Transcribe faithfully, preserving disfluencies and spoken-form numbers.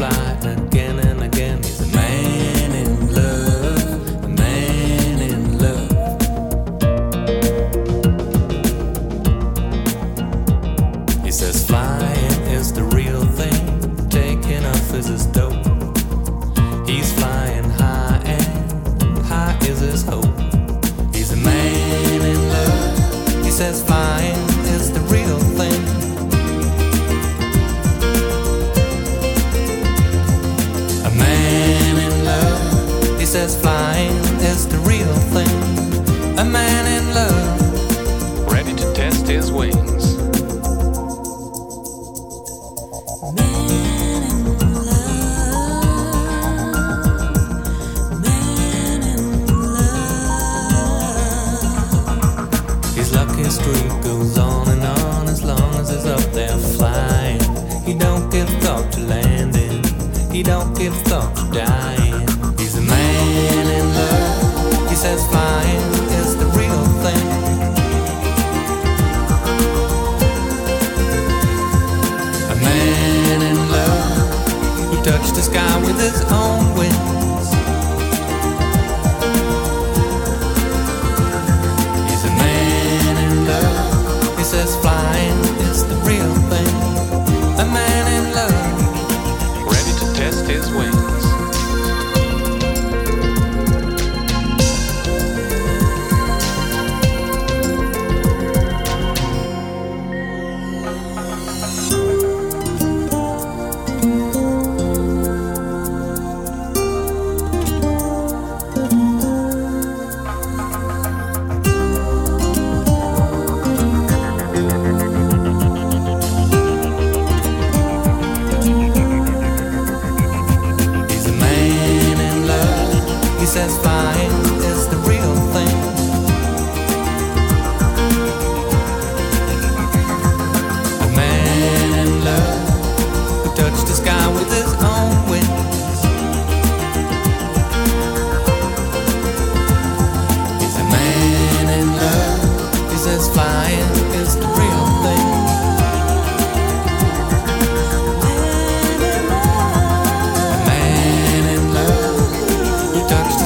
fly again and again. He's a man in love, a man in love. He says flying is the real thing, taking off is his dope. He's flying high and high is his hope. He's a man in love. He says flying is the real thing. A man in love. He says flying is the real thing. A man in love, ready to test his wings. His streak goes on and on as long as he's up there flying. He don't give thought to landing, he don't give thought to dying. He's a man in love. He says flying is the real thing. A man in love who touched the sky with his own wings. He says flying is the real thing. A man in love, ready to test his wings. He says flying is the real thing. A man in love who touched the sky with his own wings. He's a man in love. He says flying is the real thing. A man in love who touched